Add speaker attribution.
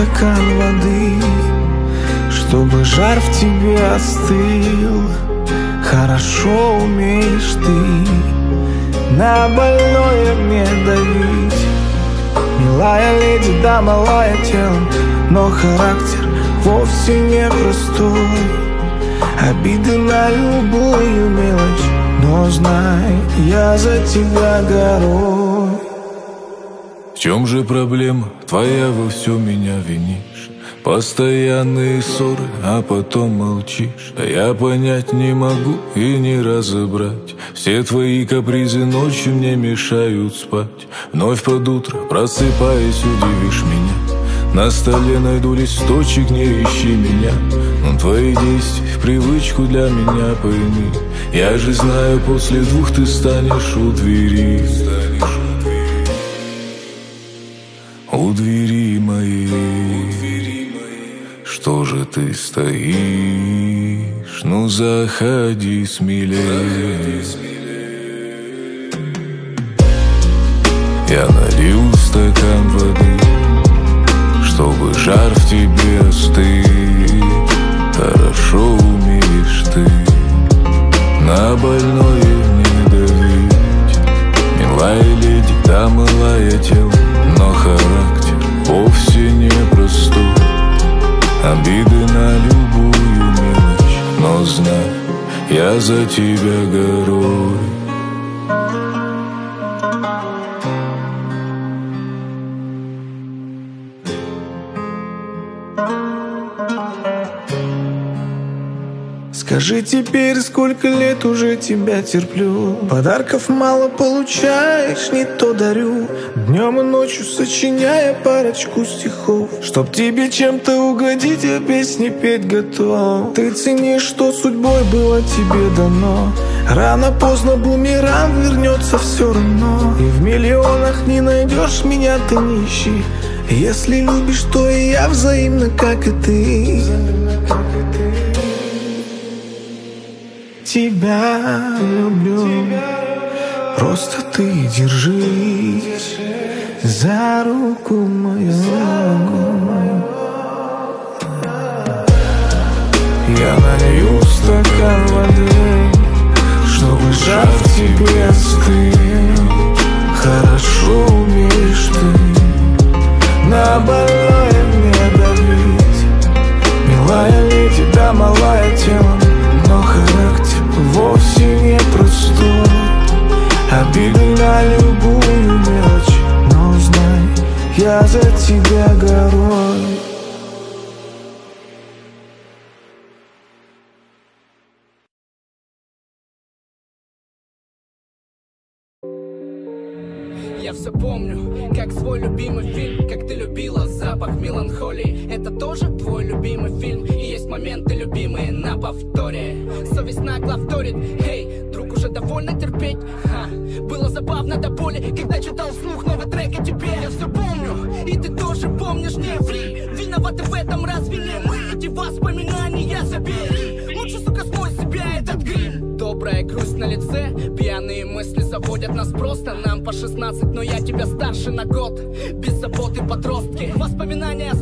Speaker 1: стакан воды, чтобы жар в тебе остыл. Хорошо умеешь ты на больное мне давить. Милая леди, да малая телом, но характер вовсе не простой. Обиды на любую мелочь, но знай, я за тебя горой.
Speaker 2: В чем же проблема твоя, во всем меня винишь? Постоянные ссоры, а потом молчишь. А я понять не могу и не разобрать. Все твои капризы ночью мне мешают спать. Вновь под утро, просыпаясь, удивишь меня. На столе найду листочек, не ищи меня. Но твои действия в привычку для меня пойми. Я же знаю, после двух ты станешь у двери. У двери моей. Что же ты стоишь? Ну заходи смелее. Я налил стакан воды, чтобы жар в тебе остыл. Хорошо умеешь ты на больное не давить. Милая леди, да милая тело, но характер вовсе не простой. Обиды на любую мелочь, но знай, я за тебя горой.
Speaker 1: Скажи теперь, сколько лет уже тебя терплю. Подарков мало получаешь, не то дарю. Днем и ночью сочиняя парочку стихов. Чтоб тебе чем-то угодить, я песни петь готов. Ты ценишь, что судьбой было тебе дано. Рано-поздно бумеранг вернется все равно. И в миллионах не найдешь меня, ты не ищи. Если любишь, то и я взаимно, как и ты. Тебя люблю, просто ты держись за руку мою. Я налью стакан воды, чтобы жар в тебе остыл. Хорошо умеешь ты на больное мне давить. Милая леди, да малая телом, но характер вовсе не простой. Обиды на любую мелочь, но знай, я за тебя горой.
Speaker 3: Я все помню, как свой любимый фильм, как ты любила запах меланхолии. Это тоже твой любимый фильм, и есть моменты любимые на повторе. Совесть нагло вторит, эй, друг, уже довольно терпеть. Было забавно до боли, когда читал вслух новый трек о тебе. Я все помню, и ты тоже помнишь, не ври. Виноваты в этом разве не мы? Эти воспоминания забери. Лучше, сука, смой с себя этот грим. Добрая грусть на лице, пьяные мысли заводят нас просто. Нам по 16, но я тебя старше на год. Без заботы подростки, воспоминания